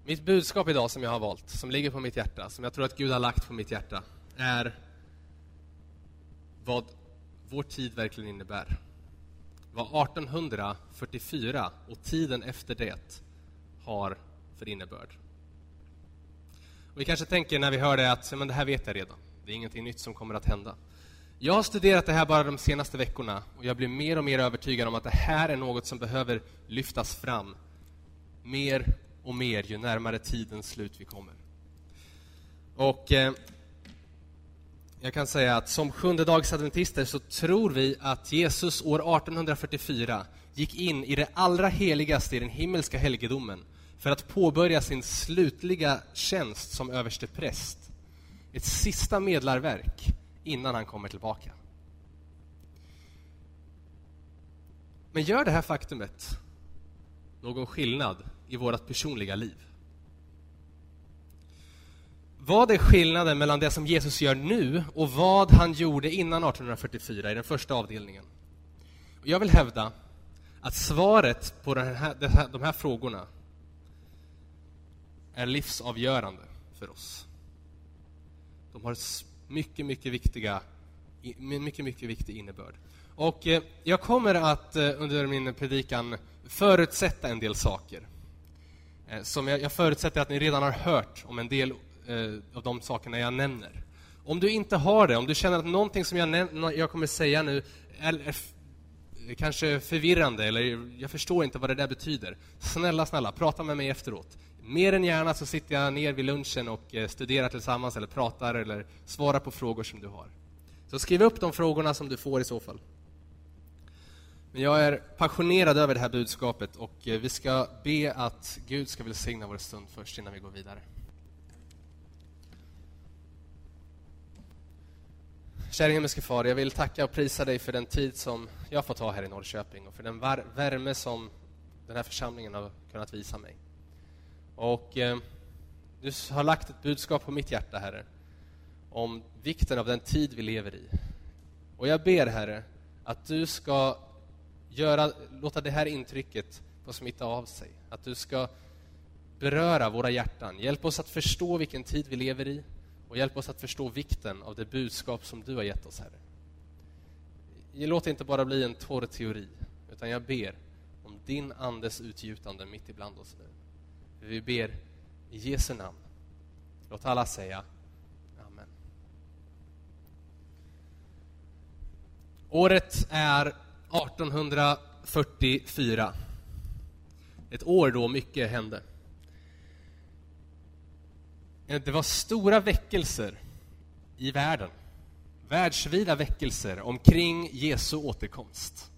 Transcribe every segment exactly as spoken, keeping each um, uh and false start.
Mitt budskap idag som jag har valt, som ligger på mitt hjärta, som jag tror att Gud har lagt på mitt hjärta, är vad vår tid verkligen innebär. Vad arton fyrtiofyra och tiden efter det har för innebörd. Och vi kanske tänker när vi hör det att men det här vet jag redan. Det är ingenting nytt som kommer att hända. Jag har studerat det här bara de senaste veckorna och jag blir mer och mer övertygad om att det här är något som behöver lyftas fram mer och mer ju närmare tidens slut vi kommer. Och eh, jag kan säga att som sjundedagsadventister så tror vi att Jesus år arton fyrtiofyra gick in i det allra heligaste i den himmelska helgedomen för att påbörja sin slutliga tjänst som överste präst. Ett sista medlarverk innan han kommer tillbaka. Men gör det här faktumet någon skillnad i vårt personliga liv? Vad är skillnaden mellan det som Jesus gör nu och vad han gjorde innan arton fyrtiofyra i den första avdelningen? Och jag vill hävda att svaret på den här, de, här, de här frågorna är livsavgörande för oss. De har mycket, mycket viktiga, mycket, mycket viktig innebörd. Och eh, jag kommer att eh, under min predikan förutsätta en del saker. Eh, som jag, jag förutsätter att ni redan har hört om en del eh, av de sakerna jag nämner. Om du inte har det, om du känner att någonting som jag, näm- jag kommer säga nu är, är f- kanske förvirrande eller jag förstår inte vad det där betyder. Snälla, snälla, prata med mig efteråt. Mer än gärna så sitter jag ner vid lunchen och eh, studerar tillsammans eller pratar eller svarar på frågor som du har. Så skriv upp de frågorna som du får i så fall. Men jag är passionerad över det här budskapet och vi ska be att Gud ska välsigna vår stund först innan vi går vidare. Kära himmelske far, jag vill tacka och prisa dig för den tid som jag får ta här i Norrköping och för den var- värme som den här församlingen har kunnat visa mig. Och eh, du har lagt ett budskap på mitt hjärta, Herre, om vikten av den tid vi lever i. Och jag ber, Herre, att du ska göra, låta det här intrycket få smitta av sig. Att du ska beröra våra hjärtan. Hjälp oss att förstå vilken tid vi lever i. Och hjälp oss att förstå vikten av det budskap som du har gett oss, Herre. Låt det inte bara bli en torr teori. Utan jag ber om din andes utgjutande mitt ibland oss nu. Vi ber i Jesu namn. Låt alla säga amen. Året är arton fyrtiofyra. Ett år då mycket hände. Det var stora väckelser i världen. Världsvida väckelser omkring Jesu återkomst.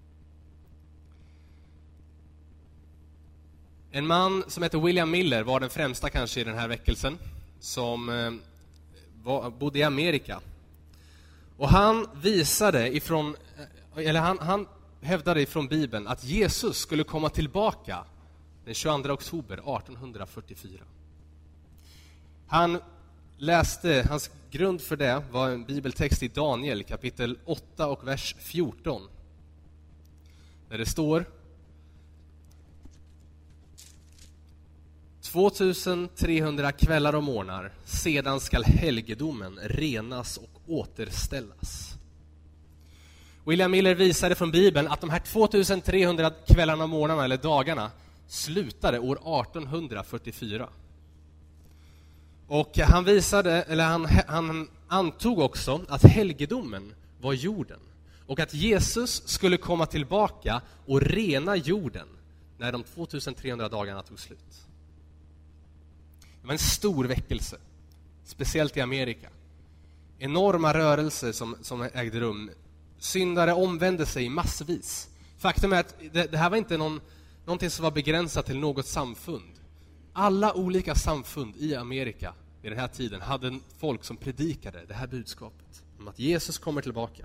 En man som heter William Miller var den främsta kanske i den här väckelsen. Som eh, var, bodde i Amerika. Och han visade ifrån, eller han, han hävdade ifrån Bibeln att Jesus skulle komma tillbaka den tjugoandra oktober arton fyrtiofyra. Han läste, hans grund för det var en bibeltext i Daniel kapitel åtta och vers fjorton. Där det står: tvåtusentrehundra kvällar och morgnar, sedan skall helgedomen renas och återställas. William Miller visade från Bibeln att de här tvåtusentrehundra kvällarna och morgnarna eller dagarna slutade år arton fyrtiofyra. Och han visade, eller han, han antog också att helgedomen var jorden. Och att Jesus skulle komma tillbaka och rena jorden när de tvåtusentrehundra dagarna tog slut. Det var en stor väckelse, speciellt i Amerika. Enorma rörelser som, som ägde rum. Syndare omvände sig massvis. Faktum är att det, det här var inte någon, någonting som var begränsat till något samfund. Alla olika samfund i Amerika i den här tiden hade folk som predikade det här budskapet om att Jesus kommer tillbaka.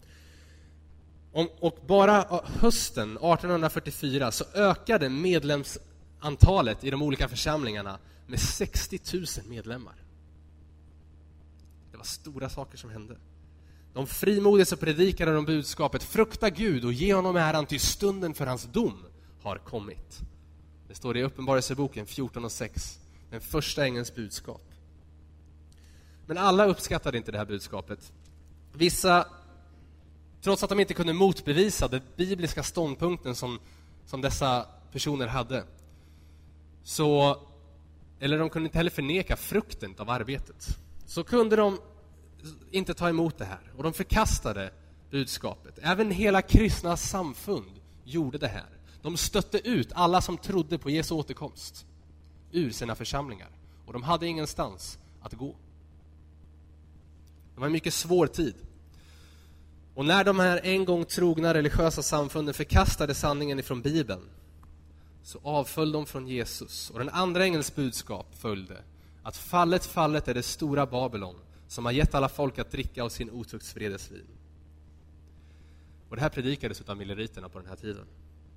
Och bara hösten arton fyrtiofyra så ökade medlemsantalet i de olika församlingarna med sextio tusen medlemmar. Det var stora saker som hände. De frimodigt så predikade de budskapet: frukta Gud och ge honom äran, till stunden för hans dom har kommit. Det står i Uppenbarelseboken fjorton och sex. Den första ängelns budskap. Men alla uppskattade inte det här budskapet. Vissa, trots att de inte kunde motbevisa den bibliska ståndpunkten som, som dessa personer hade, så, eller de kunde inte heller förneka frukten av arbetet, så kunde de inte ta emot det här. Och de förkastade budskapet. Även hela kristna samfund gjorde det här. De stötte ut alla som trodde på Jesu återkomst ur sina församlingar. Och de hade ingenstans att gå. Det var en mycket svår tid. Och när de här en gång trogna religiösa samfunden förkastade sanningen ifrån Bibeln, så avföll de från Jesus. Och den andra ängelns budskap följde att fallet, fallet är det stora Babylon som har gett alla folk att dricka av sin otuktsvredesvin. Och det här predikades av milleriterna på den här tiden.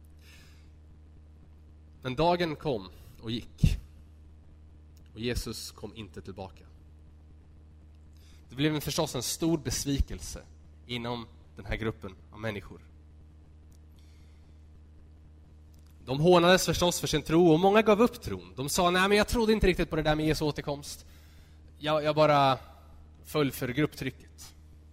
Men dagen kom och gick. Och Jesus kom inte tillbaka. Det blev förstås en stor besvikelse inom den här gruppen av människor. De hånades förstås för sin tro och många gav upp tron. De sa, nej men jag trodde inte riktigt på det där med Jesu återkomst. Jag, jag bara föll för grupptrycket.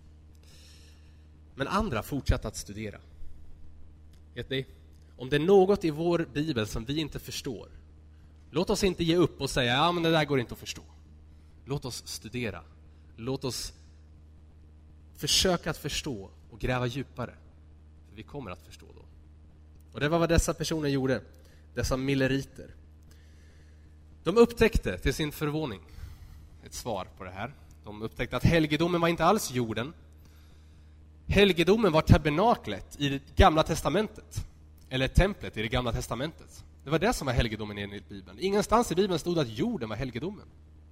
Men andra fortsatte att studera. Vet ni? Om det är något i vår bibel som vi inte förstår, låt oss inte ge upp och säga, ja men det där går inte att förstå. Låt oss studera. Låt oss försöka att förstå och gräva djupare. För vi kommer att förstå då. Och det var vad dessa personer gjorde. Dessa milleriter. De upptäckte till sin förvåning ett svar på det här. De upptäckte att helgedomen var inte alls jorden. Helgedomen var tabernaklet i det gamla testamentet. Eller templet i det gamla testamentet. Det var det som var helgedomen enligt Bibeln. Ingenstans i Bibeln stod att jorden var helgedomen.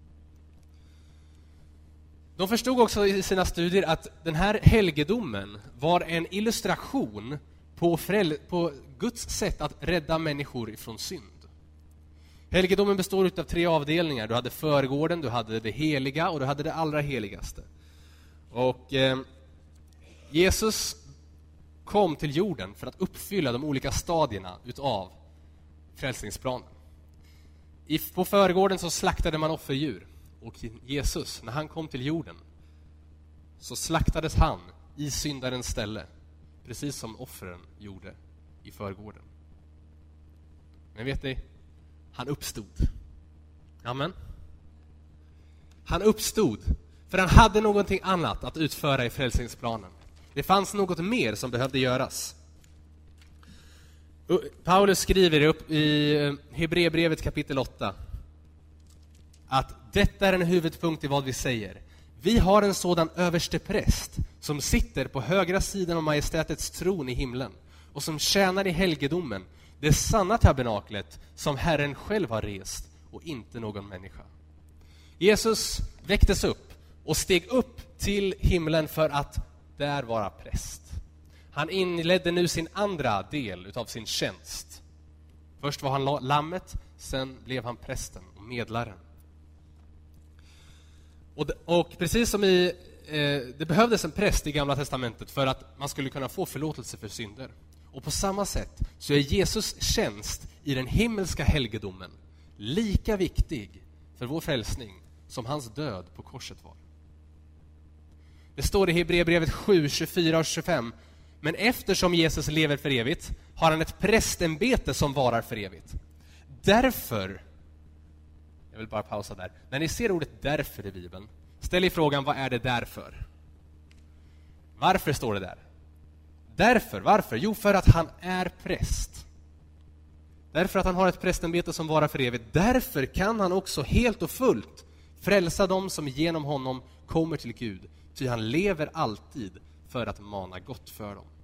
De förstod också i sina studier att den här helgedomen var en illustration på, föräl- på Guds sätt att rädda människor ifrån synd. Helgedomen består av tre avdelningar. Du hade förgården, du hade det heliga och du hade det allra heligaste. Och eh, Jesus kom till jorden för att uppfylla de olika stadierna utav frälsningsplanen. I, på förgården så slaktade man offerdjur. Och Jesus, när han kom till jorden, så slaktades han i syndarens ställe. Precis som offren gjorde i förgården. Men vet ni, han uppstod. Amen. Han uppstod för han hade någonting annat att utföra i frälsningsplanen. Det fanns något mer som behövde göras. Paulus skriver upp i Hebreerbrevet kapitel åtta att detta är en huvudpunkt i vad vi säger. Vi har en sådan överstepräst som sitter på högra sidan av majestätets tron i himlen och som tjänar i helgedomen, det sanna tabernaklet som Herren själv har rest och inte någon människa. Jesus väcktes upp och steg upp till himlen för att där vara präst. Han inledde nu sin andra del utav sin tjänst. Först var han lammet, sen blev han prästen och medlaren. Och, och precis som i, eh, det behövdes en präst i Gamla testamentet för att man skulle kunna få förlåtelse för synder. Och på samma sätt så är Jesus tjänst i den himmelska helgedomen lika viktig för vår frälsning som hans död på korset var. Det står i Hebreerbrevet sju, tjugofyra och tjugofem. Men eftersom Jesus lever för evigt har han ett prästämbete som varar för evigt. Därför, jag vill bara pausa där. När ni ser ordet därför i Bibeln, ställ er frågan, vad är det därför? Varför står det där? Därför, varför? Jo, för att han är präst. Därför att han har ett prästämbete som varar för evigt. Därför kan han också helt och fullt frälsa dem som genom honom kommer till Gud. Ty han lever alltid för att mana gott för dem.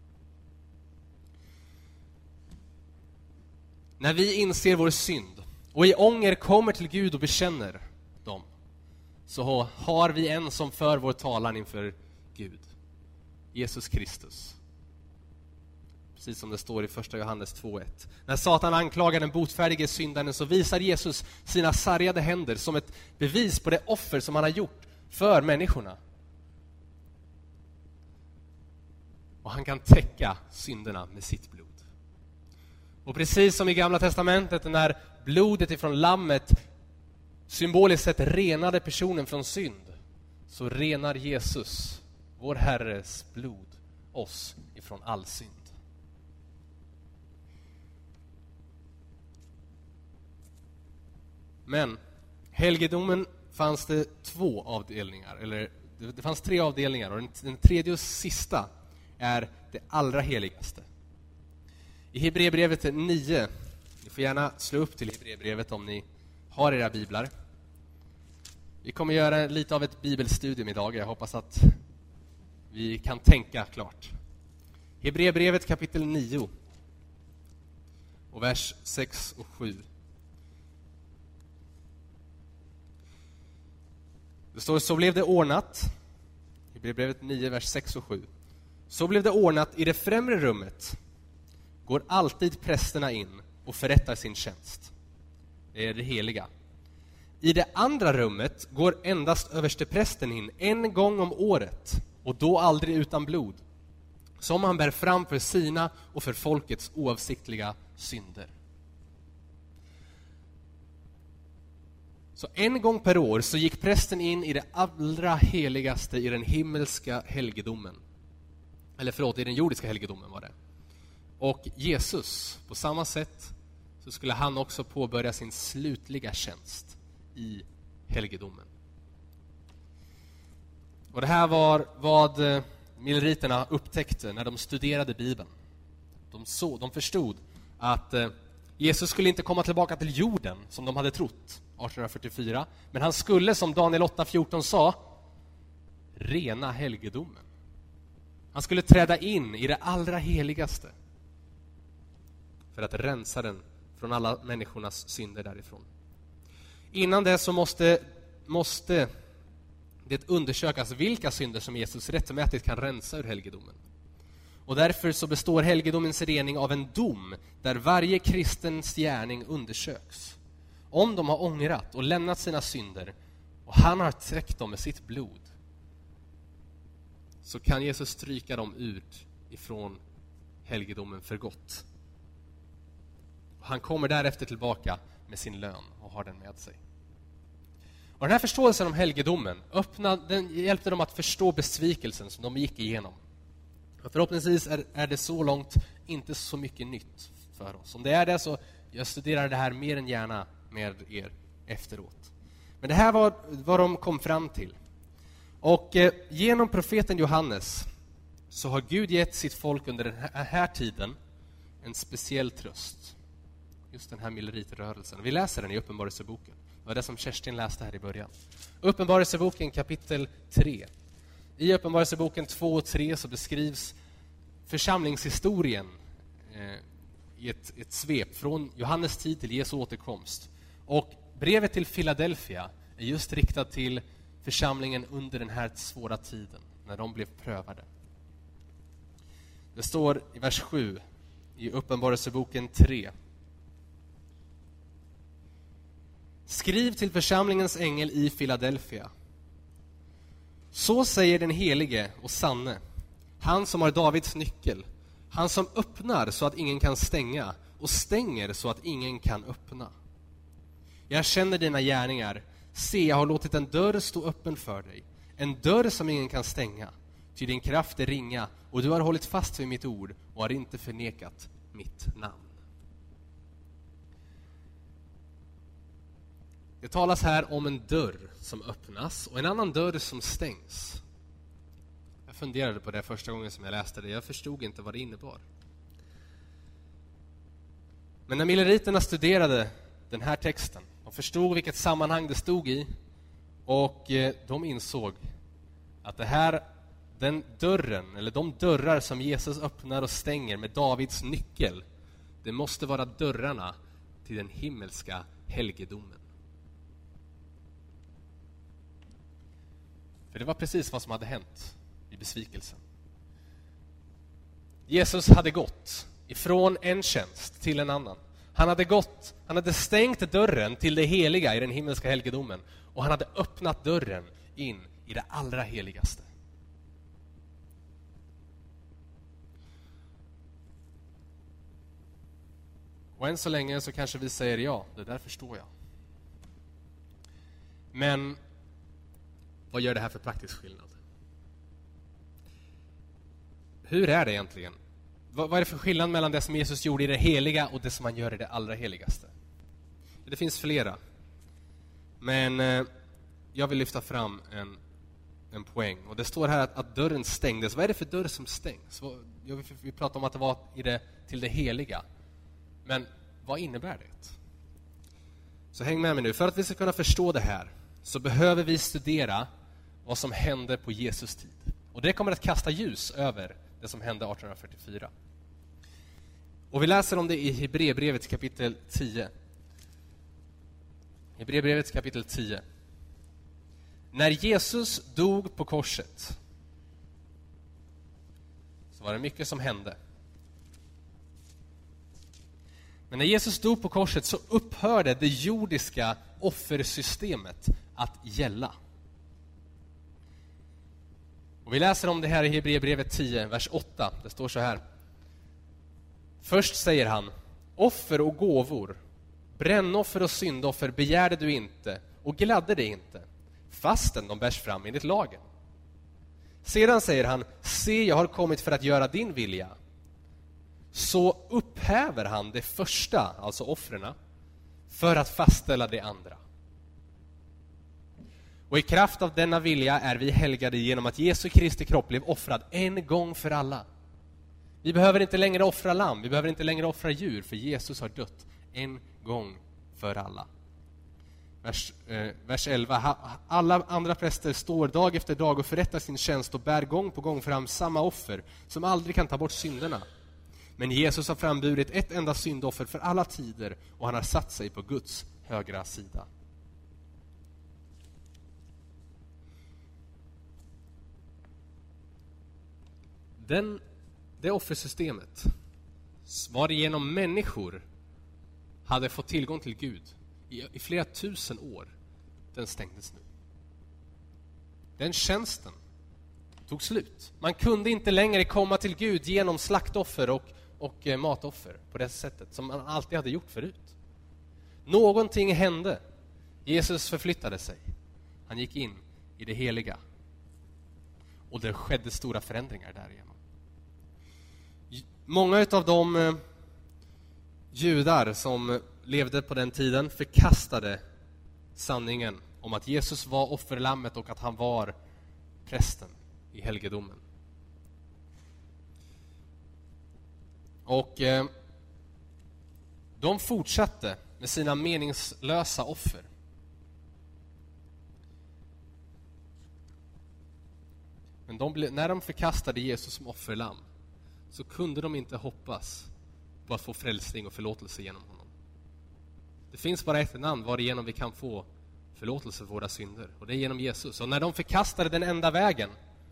När vi inser vår synd och i ånger kommer till Gud och bekänner dem, så har vi en som för vår talan inför Gud. Jesus Kristus. Precis som det står i första Johannes två ett. När Satan anklagar den botfärdige syndaren så visar Jesus sina sargade händer som ett bevis på det offer som han har gjort för människorna. Och han kan täcka synderna med sitt blod. Och precis som i Gamla testamentet när blodet ifrån lammet symboliskt sett renade personen från synd, så renar Jesus, vår Herres blod, oss ifrån all synd. Men helgedomen fanns det två avdelningar, eller det fanns tre avdelningar, och den, den tredje och sista är det allra heligaste. I Hebreerbrevet nio, ni får gärna slå upp till Hebreerbrevet om ni har era biblar. Vi kommer göra lite av ett bibelstudium idag. Jag hoppas att vi kan tänka klart. Hebreerbrevet kapitel nio och vers sex och sju. Det står: så blev det ordnat. Hebreerbrevet nio, vers sex och sju. Så blev det ordnat i det främre rummet. Går alltid prästerna in och förrättar sin tjänst. Det är det heliga. I det andra rummet går endast översteprästen in en gång om året, och då aldrig utan blod, som han bär fram för sina och för folkets oavsiktliga synder. Så en gång per år så gick prästen in i det allra heligaste i den himmelska helgedomen. Eller förlåt, i den jordiska helgedomen var det. Och Jesus, på samma sätt, så skulle han också påbörja sin slutliga tjänst i helgedomen. Och det här var vad milleriterna upptäckte när de studerade Bibeln. De, så, de förstod att Jesus skulle inte komma tillbaka till jorden som de hade trott arton fyrtiofyra, men han skulle, som Daniel åtta fjorton sa, rena helgedomen. Han skulle träda in i det allra heligaste för att rensa den från alla människornas synder därifrån. Innan det så måste, måste det undersökas vilka synder som Jesus rättmätigt kan rensa ur helgedomen. Och därför så består helgedomens rening av en dom där varje kristens gärning undersöks. Om de har ångrat och lämnat sina synder och han har täckt dem med sitt blod, så kan Jesus stryka dem ut ifrån helgedomen för gott. Han kommer därefter tillbaka med sin lön och har den med sig. Och den här förståelsen om helgedomen öppnade, den hjälpte dem att förstå besvikelsen som de gick igenom. Och förhoppningsvis är, är det så långt inte så mycket nytt för oss. Om det är det, så jag studerar det här mer än gärna med er efteråt. Men det här var vad de kom fram till. Och eh, genom profeten Johannes så har Gud gett sitt folk under den här, här tiden en speciell tröst. Just den här milleritrörelsen. Vi läser den i Uppenbarelseboken. Det var det som Kerstin läste här i början. Uppenbarelseboken kapitel tre. I Uppenbarelseboken två och tre så beskrivs församlingshistorien eh, i ett, ett svep från Johannes tid till Jesu återkomst. Och brevet till Philadelphia är just riktat till församlingen under den här svåra tiden, när de blev prövade. Det står i vers sju i Uppenbarelseboken tre. Skriv till församlingens ängel i Philadelphia. Så säger den helige och sanne, han som har Davids nyckel, han som öppnar så att ingen kan stänga och stänger så att ingen kan öppna. Jag känner dina gärningar. Se, jag har låtit en dörr stå öppen för dig, en dörr som ingen kan stänga. Ty din kraft är ringa och du har hållit fast vid mitt ord och har inte förnekat mitt namn. Det talas här om en dörr som öppnas och en annan dörr som stängs. Jag funderade på det första gången som jag läste det. Jag förstod inte vad det innebar. Men när milleriterna studerade den här texten, de förstod vilket sammanhang det stod i, och de insåg att det här, den dörren, eller de dörrar som Jesus öppnar och stänger med Davids nyckel, det måste vara dörrarna till den himmelska helgedomen. För det var precis vad som hade hänt i besvikelsen. Jesus hade gått ifrån en tjänst till en annan. Han hade gått, han hade stängt dörren till det heliga i den himmelska helgedomen, och han hade öppnat dörren in i det allra heligaste. Och än så länge så kanske vi säger ja, det där förstår jag. Men vad gör det här för praktisk skillnad? Hur är det egentligen? Vad är det för skillnad mellan det som Jesus gjorde i det heliga och det som han gör i det allra heligaste? Det finns flera. Men eh, jag vill lyfta fram en, en poäng. Och det står här att, att dörren stängdes. Vad är det för dörr som stängs? Vi, vi pratar om att det var i det, till det heliga. Men vad innebär det? Så häng med mig nu. För att vi ska kunna förstå det här så behöver vi studera vad som hände på Jesus tid. Och det kommer att kasta ljus över det som hände arton fyrtiofyra. Och vi läser om det i Hebreerbrevet kapitel tio. Hebreerbrevet kapitel tio. När Jesus dog på korset så var det mycket som hände. Men när Jesus dog på korset så upphörde det jordiska offersystemet att gälla. Och vi läser om det här i Hebreerbrevet tio, vers åtta. Det står så här. Först säger han: offer och gåvor, brännoffer och syndoffer begärde du inte och gladde dig inte, fastän de bärs fram enligt lagen. Sedan säger han: se, jag har kommit för att göra din vilja. Så upphäver han det första, alltså offrena, för att fastställa det andra. Och i kraft av denna vilja är vi helgade genom att Jesu Kristi kropp blev offrad en gång för alla. Vi behöver inte längre offra lamm, vi behöver inte längre offra djur, för Jesus har dött en gång för alla. Vers, eh, vers elva. Alla andra präster står dag efter dag och förrättar sin tjänst och bär gång på gång fram samma offer som aldrig kan ta bort synderna. Men Jesus har framburit ett enda syndoffer för alla tider och han har satt sig på Guds högra sida. Den, det offersystemet varigenom människor hade fått tillgång till Gud i, i flera tusen år, den stängdes nu. Den tjänsten tog slut. Man kunde inte längre komma till Gud genom slaktoffer och, och eh, matoffer på det sättet som man alltid hade gjort förut. Någonting hände. Jesus förflyttade sig. Han gick in i det heliga. Och det skedde stora förändringar därigenom. Många av de eh, judar som levde på den tiden förkastade sanningen om att Jesus var offerlammet och att han var prästen i helgedomen. Och eh, de fortsatte med sina meningslösa offer. Men de ble, när de förkastade Jesus som offerlamm så kunde de inte hoppas på att få frälsning och förlåtelse genom honom. Det finns bara ett namn varigenom vi kan få förlåtelse för våra synder, och det är genom Jesus. Och när de förkastade den enda vägen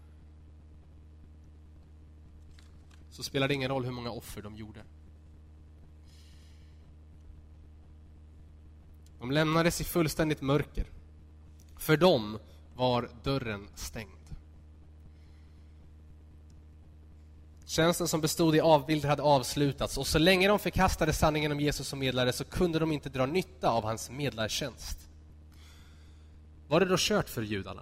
så spelade det ingen roll hur många offer de gjorde. De lämnades i fullständigt mörker. För dem var dörren stängd. Tjänsten som bestod i avbilder hade avslutats, och så länge de förkastade sanningen om Jesus som medlare så kunde de inte dra nytta av hans medlartjänst. Var det då kört för judarna?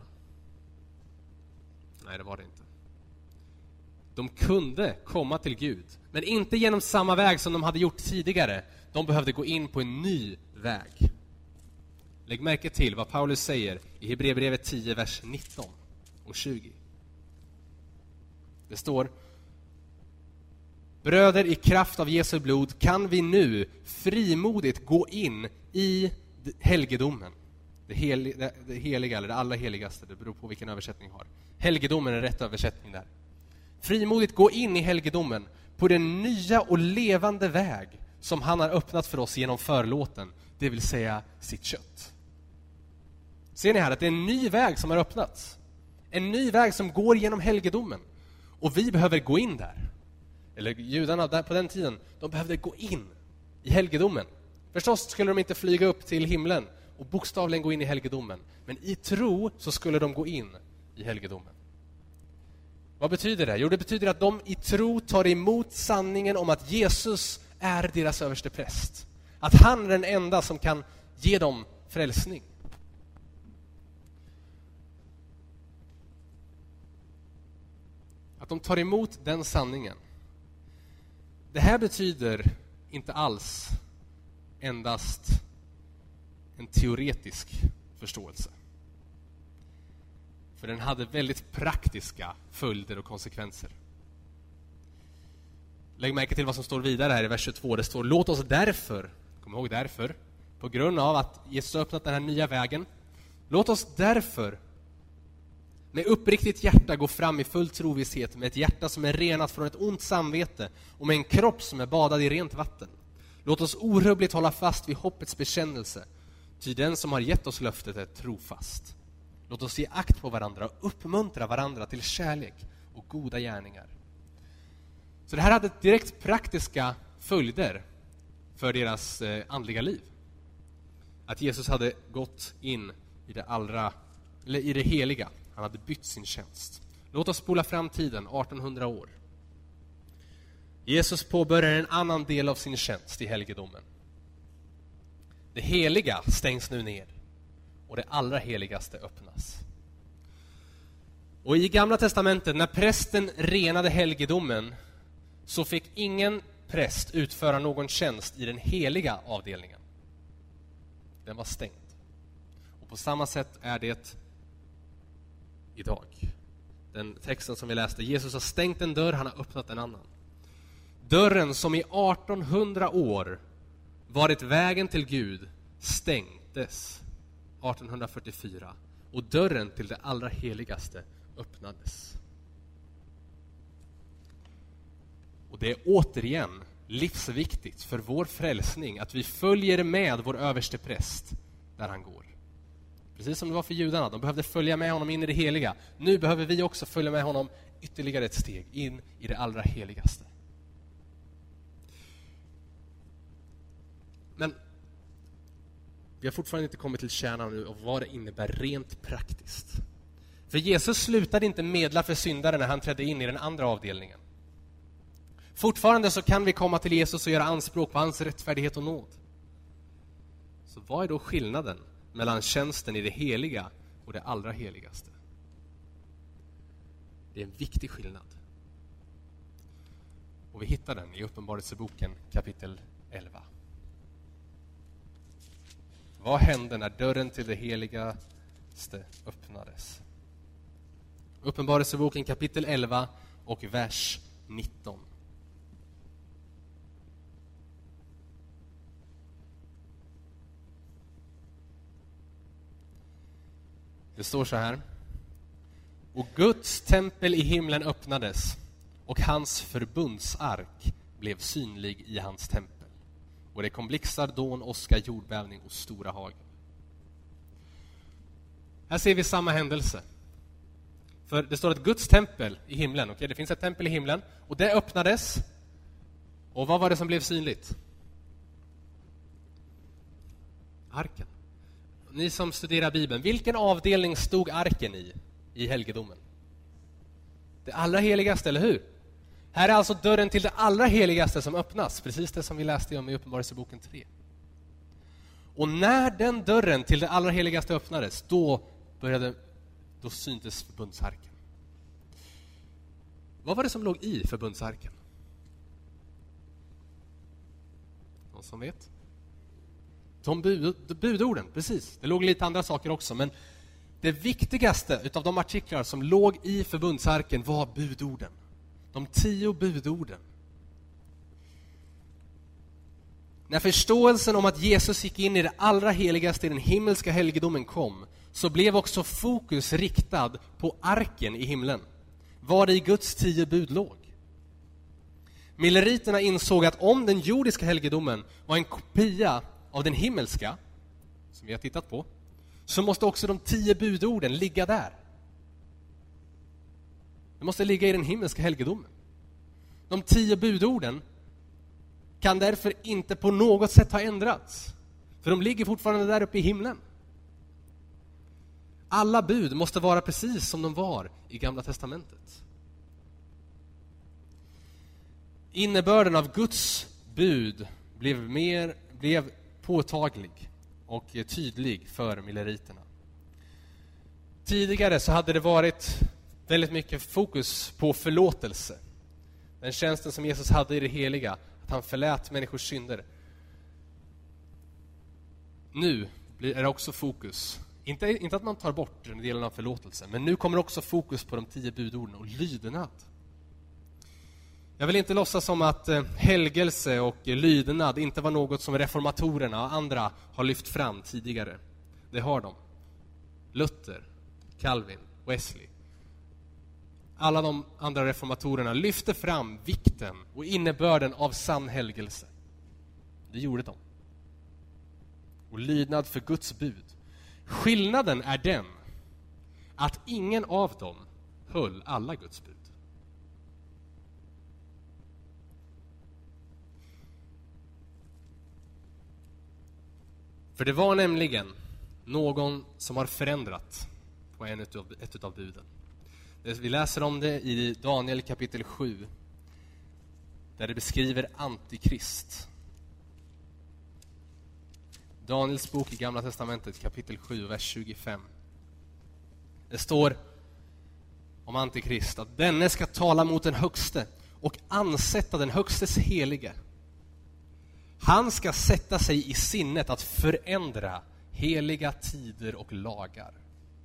Nej, det var det inte. De kunde komma till Gud, men inte genom samma väg som de hade gjort tidigare. De behövde gå in på en ny väg. Lägg märke till vad Paulus säger i Hebreerbrevet tio, vers nitton och tjugo. Det står: bröder, i kraft av Jesu blod kan vi nu frimodigt gå in i helgedomen. Det, hel, det, det heliga eller det allra heligaste, det beror på vilken översättning har. Helgedomen är rätt översättning där. Frimodigt gå in i helgedomen på den nya och levande väg som han har öppnat för oss genom förlåten, det vill säga sitt kött. Ser ni här att det är en ny väg som har öppnats? En ny väg som går genom helgedomen. Och vi behöver gå in där. Eller judarna där på den tiden, de behövde gå in i helgedomen. Förstås skulle de inte flyga upp till himlen och bokstavligen gå in i helgedomen. Men i tro så skulle de gå in i helgedomen. Vad betyder det? Jo, det betyder att de i tro tar emot sanningen om att Jesus är deras överste präst. Att han är den enda som kan ge dem frälsning. Att de tar emot den sanningen. Det här betyder inte alls endast en teoretisk förståelse. För den hade väldigt praktiska följder och konsekvenser. Lägg märke till vad som står vidare här i vers tjugotvå. Det står: låt oss därför, kom ihåg därför, på grund av att Jesus har öppnat den här nya vägen, låt oss därför med uppriktigt hjärta gå fram i full trovisshet, med ett hjärta som är renat från ett ont samvete och med en kropp som är badad i rent vatten. Låt oss orubbligt hålla fast vid hoppets bekännelse, ty den som har gett oss löftet är trofast. Låt oss ge akt på varandra och uppmuntra varandra till kärlek och goda gärningar. Så det här hade direkt praktiska följder för deras eh, andliga liv. Att Jesus hade gått in i det allra, eller i det heliga. Han hade bytt sin tjänst. Låt oss spola fram tiden, artonhundra år. Jesus påbörjar en annan del av sin tjänst i helgedomen. Det heliga stängs nu ner och det allra heligaste öppnas. Och i Gamla testamentet, när prästen renade helgedomen, så fick ingen präst utföra någon tjänst i den heliga avdelningen. Den var stängd. Och på samma sätt är det idag. Den texten som vi läste: Jesus har stängt en dörr, han har öppnat en annan. Dörren som i artonhundra år varit vägen till Gud stängdes artonhundrafyrtiofyra, och dörren till det allra heligaste öppnades. Och det är återigen livsviktigt för vår frälsning att vi följer med vår överste präst där han går. Precis som det var för judarna, de behövde följa med honom in i det heliga. Nu behöver vi också följa med honom ytterligare ett steg in i det allra heligaste. Men vi har fortfarande inte kommit till kärnan nu av vad det innebär rent praktiskt. För Jesus slutade inte medla för syndare när han trädde in i den andra avdelningen. Fortfarande så kan vi komma till Jesus och göra anspråk på hans rättfärdighet och nåd. Så vad är då skillnaden mellan tjänsten i det heliga och det allra heligaste? Det är en viktig skillnad. Och vi hittar den i Uppenbarelseboken kapitel elva. Vad hände när dörren till det heligaste öppnades? Uppenbarelseboken kapitel elva och vers nitton. Det står så här: och Guds tempel i himlen öppnades, och hans förbundsark blev synlig i hans tempel. Och det kom blixtar, dån, åska, jordbävning och stora hagel. Här ser vi samma händelse. För det står att Guds tempel i himlen, okej, det finns ett tempel i himlen, och det öppnades. Och vad var det som blev synligt? Arken. Ni som studerar Bibeln, vilken avdelning stod arken i i helgedomen? Det allra heligaste, eller hur? Här är alltså dörren till det allra heligaste som öppnas, precis det som vi läste om i Uppenbarelseboken tre. Och när den dörren till det allra heligaste öppnades, då började då syntes förbundsarken. Vad var det som låg i förbundsarken? Någon som vet? De bud, budorden, precis. Det låg lite andra saker också, men det viktigaste utav de artiklar som låg i förbundsarken var budorden. De tio budorden. När förståelsen om att Jesus gick in i det allra heligaste i den himmelska helgedomen kom, så blev också fokus riktad på arken i himlen. Var det i Guds tio bud låg. Milleriterna insåg att om den jordiska helgedomen var en kopia av den himmelska, som vi har tittat på, så måste också de tio budorden ligga där. Det måste ligga i den himmelska helgedomen. De tio budorden kan därför inte på något sätt ha ändrats. För de ligger fortfarande där uppe i himlen. Alla bud måste vara precis som de var i Gamla testamentet. Innebörden av Guds bud blev, mer, blev påtaglig och tydlig för milleriterna. Tidigare så hade det varit väldigt mycket fokus på förlåtelse. Den tjänsten som Jesus hade i det heliga, att han förlät människors synder. Nu är det också fokus, inte, inte att man tar bort den delen av förlåtelse, men nu kommer också fokus på de tio budorden och lydnad. Jag vill inte låtsas som att helgelse och lydnad inte var något som reformatorerna och andra har lyft fram tidigare. Det har de. Luther, Calvin, Wesley. Alla de andra reformatorerna lyfte fram vikten och innebörden av sann helgelse. Det gjorde de. Och lydnad för Guds bud. Skillnaden är den att ingen av dem höll alla Guds bud. För det var nämligen någon som har förändrat på en utav, ett utav buden. Vi läser om det i Daniel kapitel sju, där det beskriver Antikrist. Daniels bok i Gamla testamentet kapitel sju, vers tjugofem. Det står om Antikrist att denne ska tala mot den högste och ansätta den högstes helige. Han ska sätta sig i sinnet att förändra heliga tider och lagar.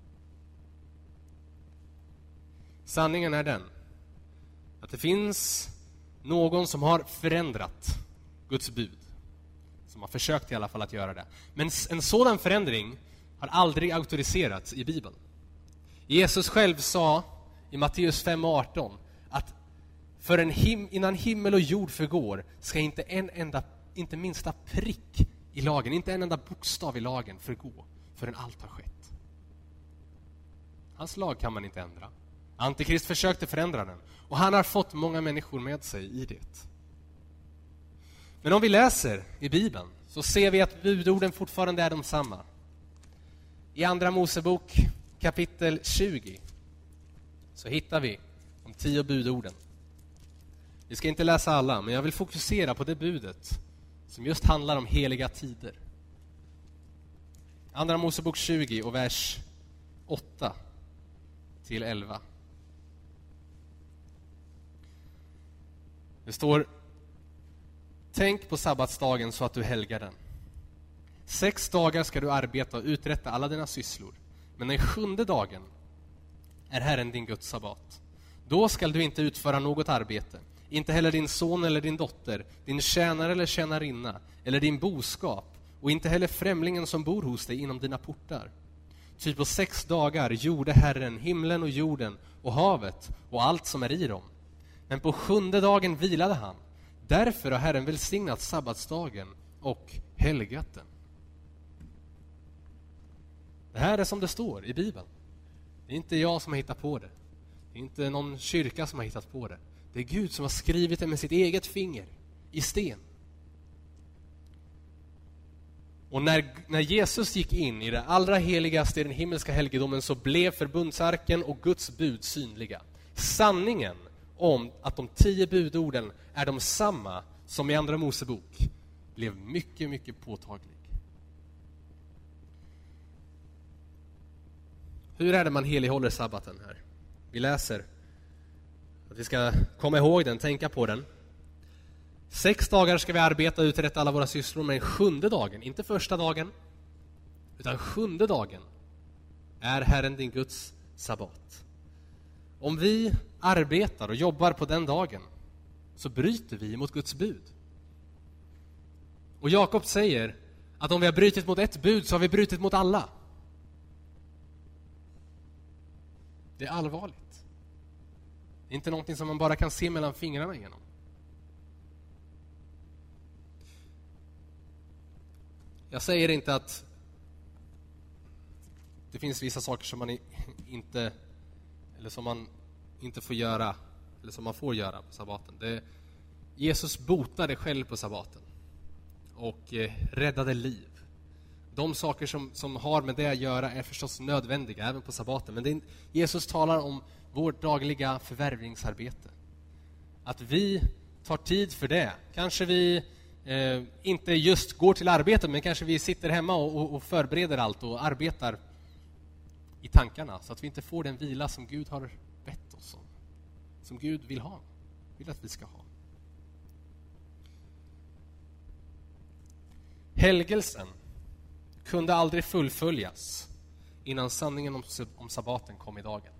Sanningen är den att det finns någon som har förändrat Guds bud. Som har försökt i alla fall att göra det. Men en sådan förändring har aldrig auktoriserats i Bibeln. Jesus själv sa i Matteus fem arton att för en him- innan himmel och jord förgår ska inte en enda, inte minsta prick i lagen, inte en enda bokstav i lagen förgå förrän allt har skett. Hans lag kan man inte ändra. Antikrist försökte förändra den och han har fått många människor med sig i det. Men om vi läser i Bibeln så ser vi att budorden fortfarande är de samma. I Andra Mosebok kapitel tjugo så hittar vi de tio budorden. Vi ska inte läsa alla, men jag vill fokusera på det budet som just handlar om heliga tider. Andra Mosebok tjugo och vers åtta till elva. Det står: tänk på sabbatsdagen så att du helgar den. Sex dagar ska du arbeta och uträtta alla dina sysslor. Men den sjunde dagen är Herren din Guds sabbat. Då skall du inte utföra något arbete. Inte heller din son eller din dotter, din tjänare eller tjänarinna, eller din boskap, och inte heller främlingen som bor hos dig inom dina portar. Ty på sex dagar gjorde Herren himlen och jorden och havet och allt som är i dem. Men på sjunde dagen vilade han. Därför har Herren välsignat sabbatsdagen och helgat den. Det här är som det står i Bibeln. Det är inte jag som har hittat på det. Det är inte någon kyrka som har hittat på det. Det är Gud som har skrivit det med sitt eget finger i sten. Och när, när Jesus gick in i det allra heligaste i den himmelska helgedomen så blev förbundsarken och Guds bud synliga. Sanningen om att de tio budorden är de samma som i Andra Mosebok blev mycket, mycket påtaglig. Hur är det man helighåller sabbaten här? Vi läser att vi ska komma ihåg den, tänka på den. Sex dagar ska vi arbeta och uträtta alla våra sysslor, men sjunde dagen, inte första dagen, utan sjunde dagen är Herren din Guds sabbat. Om vi arbetar och jobbar på den dagen så bryter vi mot Guds bud. Och Jakob säger att om vi har brutit mot ett bud så har vi brutit mot alla. Det är allvarligt. Det är inte någonting som man bara kan se mellan fingrarna igenom. Jag säger inte att det finns vissa saker som man inte eller som man inte får göra eller som man får göra på sabbaten. Det, Jesus botade själv på sabbaten och eh, räddade liv. De saker som, som har med det att göra är förstås nödvändiga även på sabbaten. Men det, Jesus talar om vårt dagliga förvärvningsarbete. Att vi tar tid för det. Kanske vi eh, inte just går till arbetet, men kanske vi sitter hemma och, och, och förbereder allt och arbetar i tankarna, så att vi inte får den vila som Gud har bett oss om. Som Gud vill ha. Vill att vi ska ha. Helgelsen kunde aldrig fullföljas innan sanningen om, om sabbaten kom i dagen.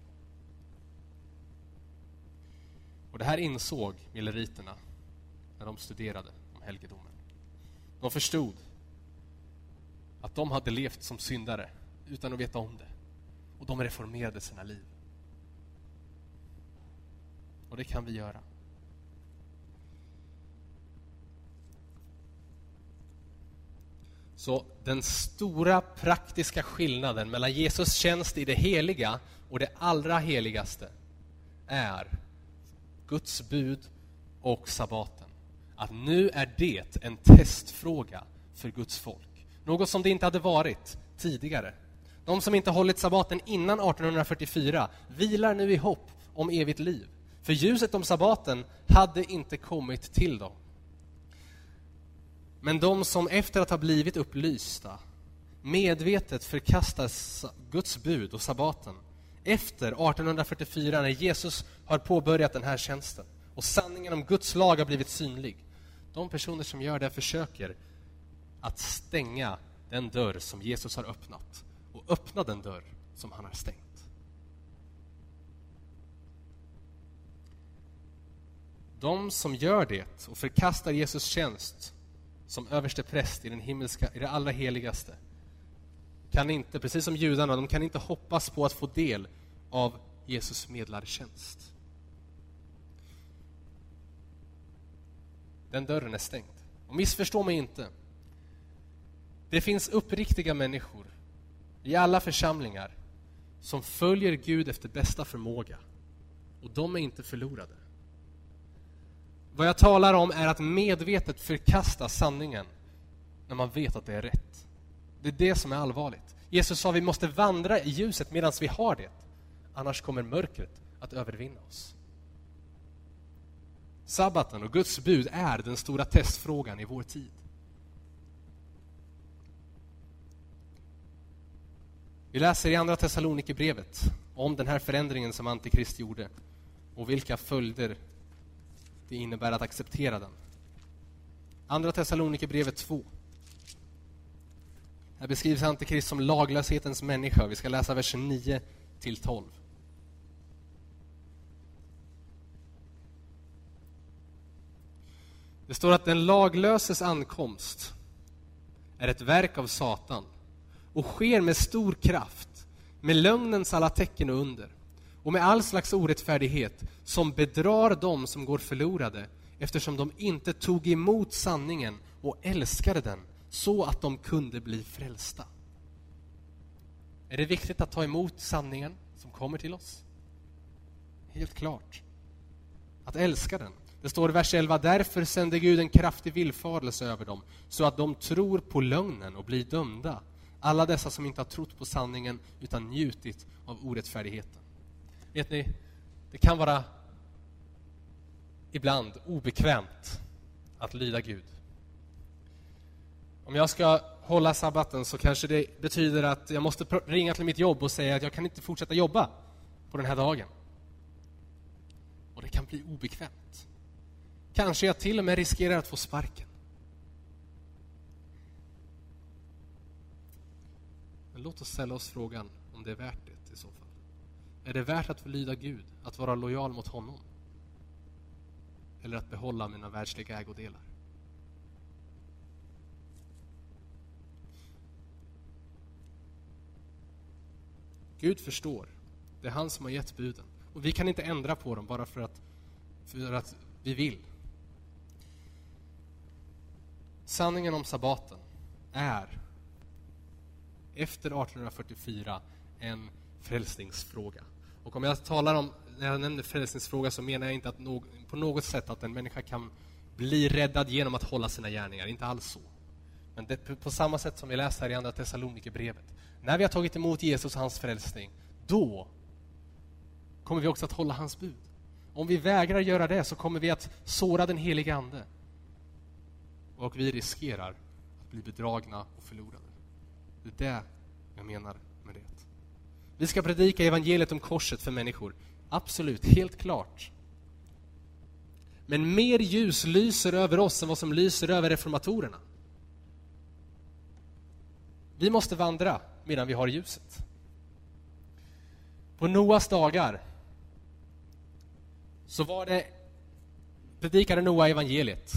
Och det här insåg milleriterna när de studerade om helgedomen. De förstod att de hade levt som syndare utan att veta om det. Och de reformerade sina liv. Och det kan vi göra. Så den stora praktiska skillnaden mellan Jesus tjänst i det heliga och det allra heligaste är Guds bud och sabbaten. Att nu är det en testfråga för Guds folk. Något som det inte hade varit tidigare. De som inte hållit sabbaten innan arton fyrtiofyra vilar nu i hopp om evigt liv. För ljuset om sabbaten hade inte kommit till dem. Men de som efter att ha blivit upplysta medvetet förkastar Guds bud och sabbaten efter arton fyrtiofyra, när Jesus har påbörjat den här tjänsten och sanningen om Guds lag har blivit synlig, de personer som gör det försöker att stänga den dörr som Jesus har öppnat och öppna den dörr som han har stängt. De som gör det och förkastar Jesus tjänst som överste präst i den himmelska, i det allra heligaste, kan inte, precis som judarna, de kan inte hoppas på att få del av Jesus medlartjänst. Den dörren är stängd. Och missförstå mig inte. Det finns uppriktiga människor i alla församlingar som följer Gud efter bästa förmåga. Och de är inte förlorade. Vad jag talar om är att medvetet förkasta sanningen när man vet att det är rätt. Det är det som är allvarligt. Jesus sa att vi måste vandra i ljuset medan vi har det. Annars kommer mörkret att övervinna oss. Sabbaten och Guds bud är den stora testfrågan i vår tid. Vi läser i andra Thessalonikerbrevet om den här förändringen som Antikrist gjorde och vilka följder det innebär att acceptera den. Andra Thessalonikerbrevet två. Här beskrivs Antikrist som laglöshetens människa. Vi ska läsa vers nio till tolv. Det står att den laglöses ankomst är ett verk av Satan och sker med stor kraft, med lögnens alla tecken och under och med all slags orättfärdighet som bedrar dem som går förlorade, eftersom de inte tog emot sanningen och älskade den så att de kunde bli frälsta. Är det viktigt att ta emot sanningen som kommer till oss? Helt klart. Att älska den. Det står i vers elva: därför sände Gud en kraftig villfarelse över dem, så att de tror på lögnen och blir dömda. Alla dessa som inte har trott på sanningen utan njutit av orättfärdigheten. Vet ni, det kan vara ibland obekvämt att lyda Gud. Om jag ska hålla sabbaten så kanske det betyder att jag måste ringa till mitt jobb och säga att jag kan inte fortsätta jobba på den här dagen. Och det kan bli obekvämt. Kanske jag till och med riskerar att få sparken. Men låt oss ställa oss frågan om det är värt det i så fall. Är det värt att lyda Gud, att vara lojal mot honom? Eller att behålla mina världsliga ägodelar? Gud förstår. Det är han som har gett buden. Och vi kan inte ändra på dem bara för att, för att vi vill. Sanningen om sabbaten är efter arton fyrtiofyra en frälsningsfråga. Och om jag talar om, när jag nämner frälsningsfråga, så menar jag inte att no- på något sätt att en människa kan bli räddad genom att hålla sina gärningar. Inte alls så. Men det, på samma sätt som vi läser här i andra Thessalonikerbrevet. När vi har tagit emot Jesus och hans frälsning, då kommer vi också att hålla hans bud. Om vi vägrar göra det så kommer vi att såra den heliga ande. Och vi riskerar att bli bedragna och förlorade. Det är det jag menar med det. Vi ska predika evangeliet om korset för människor. Absolut, helt klart. Men mer ljus lyser över oss än vad som lyser över reformatorerna. Vi måste vandra medan vi har ljuset. På Noas dagar så var det predikade Noa evangeliet.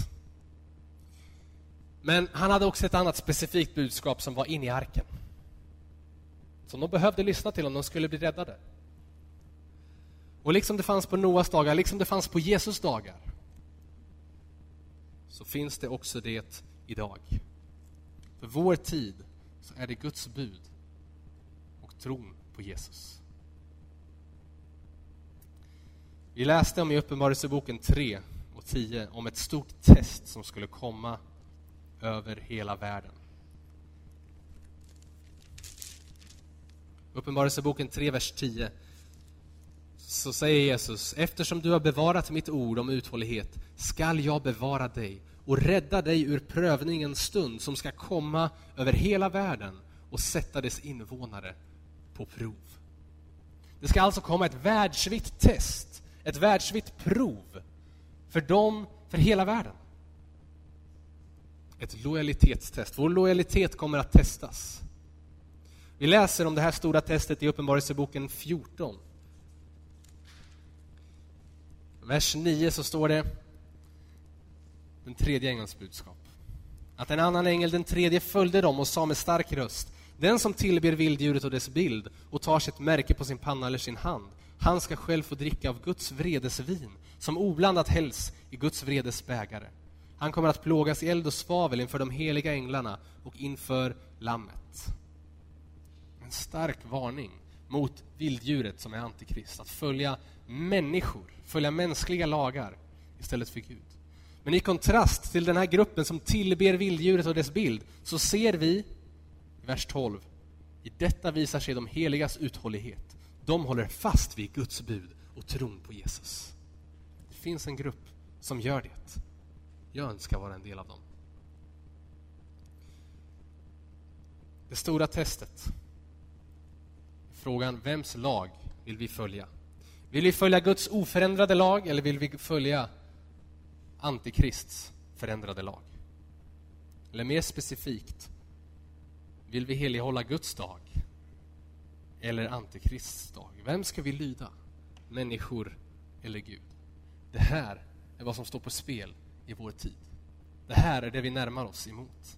Men han hade också ett annat specifikt budskap som var in i arken. Som de behövde lyssna till om de skulle bli räddade. Och liksom det fanns på Noas dagar, liksom det fanns på Jesus dagar, så finns det också det idag. För vår tid så är det Guds bud och tron på Jesus. Vi läste om i Uppenbarelseboken tre och tio om ett stort test som skulle komma över hela världen. Uppenbarelseboken tre, vers tio. Så säger Jesus: eftersom du har bevarat mitt ord om uthållighet skall jag bevara dig och rädda dig ur prövningens stund som ska komma över hela världen och sätta dess invånare på prov. Det ska alltså komma ett världsvitt test, ett världsvitt prov för dem, för hela världen. Ett lojalitetstest. Vår lojalitet kommer att testas. Vi läser om det här stora testet i Uppenbarelseboken fjorton. Vers nio så står det den tredje ängelns budskap. Att en annan ängel, den tredje, följde dem och sa med stark röst: den som tillber vilddjuret och dess bild och tar sitt märke på sin panna eller sin hand, han ska själv få dricka av Guds vredesvin som oblandat hälls i Guds vredes bägare. Han kommer att plågas i eld och svavel inför de heliga änglarna och inför lammet. En stark varning mot vilddjuret som är antikrist. Att följa människor, följa mänskliga lagar istället för Gud. Men i kontrast till den här gruppen som tillber vilddjuret och dess bild, så ser vi i vers tolv: i detta visar sig de heligas uthållighet. De håller fast vid Guds bud och tron på Jesus. Det finns en grupp som gör det. Jag önskar vara en del av dem. Det stora testet. Frågan: vems lag vill vi följa? Vill vi följa Guds oförändrade lag eller vill vi följa antikrists förändrade lag? Eller mer specifikt, vill vi helghålla Guds dag eller antikrists dag? Vem ska vi lyda? Människor eller Gud? Det här är vad som står på spel i vår tid. Det här är det vi närmar oss emot.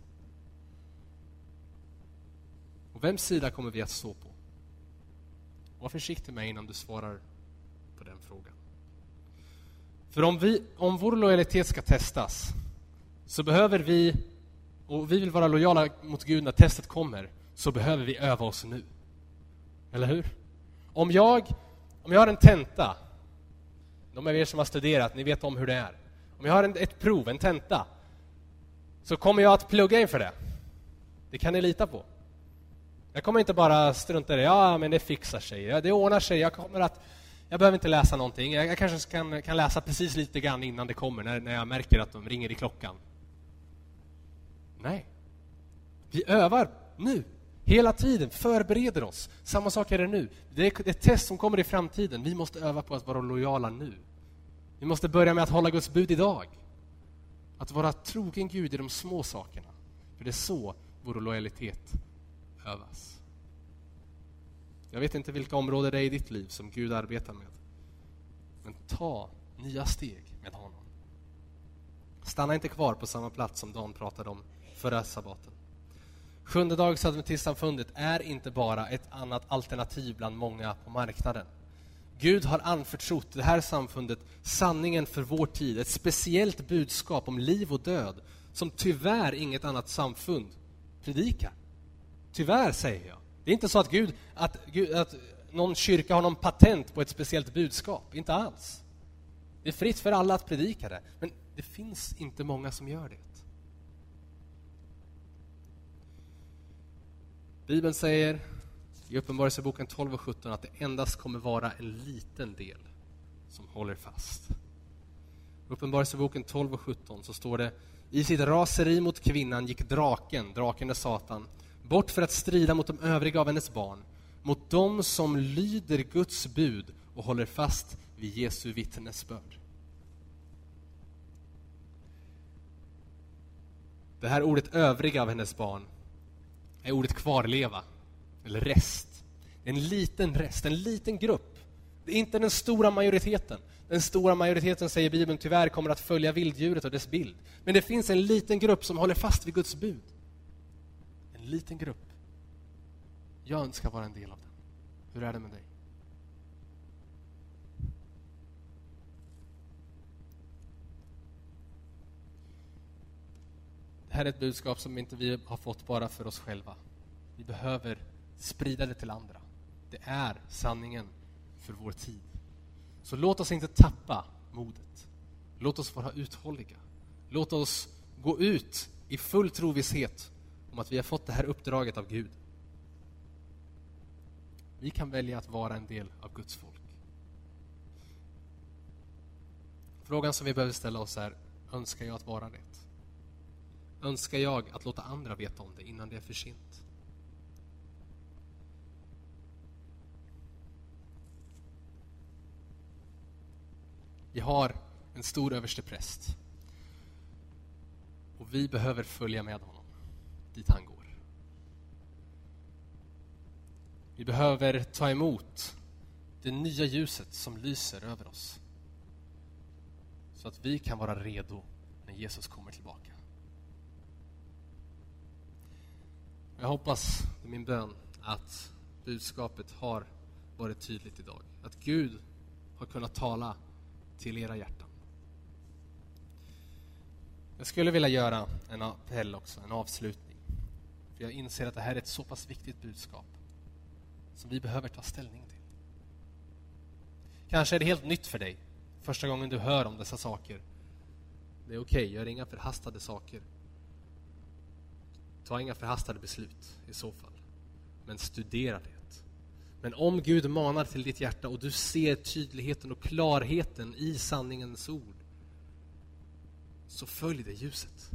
Och vems sida kommer vi att stå på? Var försiktig med innan du svarar på den frågan. För om, vi, om vår lojalitet ska testas, så behöver vi, och vi vill vara lojala mot Gud när testet kommer, så behöver vi öva oss nu. Eller hur? Om jag, om jag har en tenta, de av er som har studerat, ni vet om hur det är. Om jag har en, ett prov, en tenta, så kommer jag att plugga inför det. Det kan ni lita på. Jag kommer inte bara strunta i det. Ja, men det fixar sig. Ja, det ordnar sig. Jag kommer att jag behöver inte läsa någonting. Jag, jag kanske kan, kan läsa precis lite grann innan det kommer, när, när jag märker att de ringer i klockan. Nej. Vi övar nu. Hela tiden. Förbereder oss. Samma sak är det nu. Det är ett test som kommer i framtiden. Vi måste öva på att vara lojala nu. Vi måste börja med att hålla Guds bud idag. Att vara trogen Gud i de små sakerna. För det är så vår lojalitet övas. Jag vet inte vilka områden det är i ditt liv som Gud arbetar med. Men ta nya steg med honom. Stanna inte kvar på samma plats som Dan pratade om förra sabbaten. Sjunde dags adventistsamfundet är inte bara ett annat alternativ bland många på marknaden. Gud har anförtrott det här samfundet sanningen för vår tid. Ett speciellt budskap om liv och död som tyvärr inget annat samfund predikar. Tyvärr, säger jag. Det är inte så att Gud, att, Gud, att någon kyrka har någon patent på ett speciellt budskap. Inte alls. Det är fritt för alla att predika det. Men det finns inte många som gör det. Bibeln säger i Uppenbarelseboken tolv och sjutton att det endast kommer vara en liten del som håller fast. I Uppenbarelseboken tolv och sjutton så står det: I sitt raseri mot kvinnan gick draken, draken är Satan, bort för att strida mot de övriga av hennes barn, mot dem som lyder Guds bud och håller fast vid Jesu vittnesbörd. Det här ordet övriga av hennes barn är ordet kvarleva, eller rest. En liten rest, en liten grupp. Det är inte den stora majoriteten. Den stora majoriteten, säger Bibeln, tyvärr kommer att följa vilddjuret och dess bild. Men det finns en liten grupp som håller fast vid Guds bud. En liten grupp. Jag önskar vara en del av den. Hur är det med dig? Det här är ett budskap som inte vi har fått bara för oss själva. Vi behöver sprida det till andra. Det är sanningen för vår tid. Så låt oss inte tappa modet. Låt oss vara uthålliga. Låt oss gå ut i full trovisshet om att vi har fått det här uppdraget av Gud. Vi kan välja att vara en del av Guds folk. Frågan som vi behöver ställa oss är: önskar jag att vara det? Önskar jag att låta andra veta om det innan det är för sent? Vi har en stor överstepräst. Och vi behöver följa med honom dit han går. Vi behöver ta emot det nya ljuset som lyser över oss. Så att vi kan vara redo när Jesus kommer tillbaka. Jag hoppas, det är min bön, att budskapet har varit tydligt idag. Att Gud har kunnat tala till era hjärtan. Jag skulle vilja göra en appell också, en avslutning. För jag inser att det här är ett så pass viktigt budskap som vi behöver ta ställning till. Kanske är det helt nytt för dig. Första gången du hör om dessa saker. Det är okej, gör inga förhastade saker. Ta inga förhastade beslut i så fall. Men studera det. Men om Gud manar till ditt hjärta och du ser tydligheten och klarheten i sanningens ord, så följ det ljuset.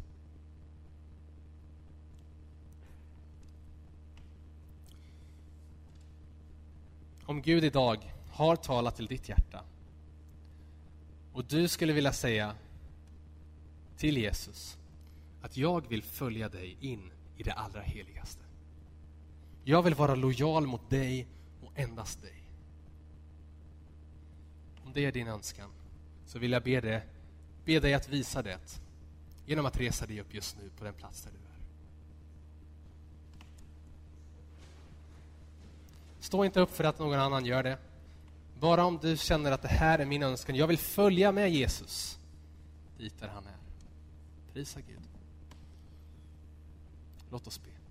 Om Gud idag har talat till ditt hjärta och du skulle vilja säga till Jesus att jag vill följa dig in i det allra heligaste. Jag vill vara lojal mot dig och endast dig. Om det är din önskan så vill jag be dig, be dig att visa det genom att resa dig upp just nu på den plats där du är. Stå inte upp för att någon annan gör det. Bara om du känner att det här är min önskan. Jag vill följa med Jesus dit där han är. Prisa Gud. Låt oss be.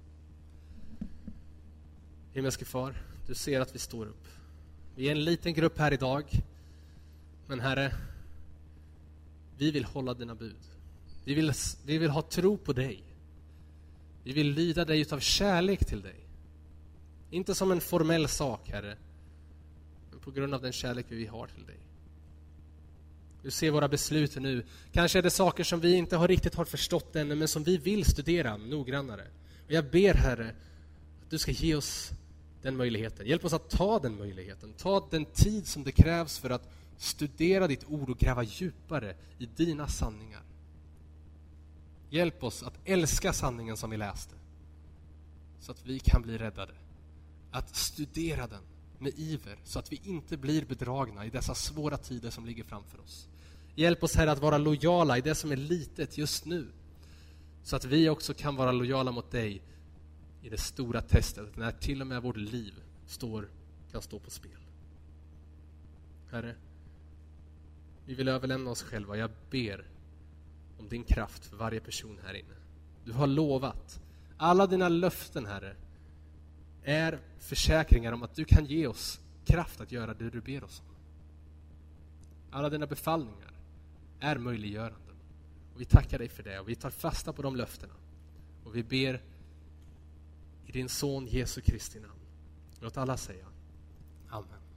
Himmelske far, du ser att vi står upp. Vi är en liten grupp här idag. Men Herre, vi vill hålla dina bud. Vi vill, vi vill ha tro på dig. Vi vill lyda dig utav kärlek till dig. Inte som en formell sak, Herre, men på grund av den kärlek vi har till dig. Du ser våra beslut nu. Kanske är det saker som vi inte har riktigt har förstått ännu, men som vi vill studera noggrannare. Och jag ber, Herre, att du ska ge oss den möjligheten. Hjälp oss att ta den möjligheten. Ta den tid som det krävs för att studera ditt ord och gräva djupare i dina sanningar. Hjälp oss att älska sanningen som vi läste, så att vi kan bli räddade. Att studera den med iver, så att vi inte blir bedragna i dessa svåra tider som ligger framför oss. Hjälp oss, Herre, att vara lojala i det som är litet just nu, så att vi också kan vara lojala mot dig i det stora testet, när till och med vårt liv står, kan stå på spel. Herre, vi vill överlämna oss själva. Jag ber om din kraft för varje person här inne. Du har lovat. Alla dina löften, Herre, är försäkringar om att du kan ge oss kraft att göra det du ber oss om. Alla dina befallningar är möjliggöranden. Och vi tackar dig för det, och vi tar fasta på de löftena. Och vi ber i din son Jesu Kristi namn. Låt alla säga Amen.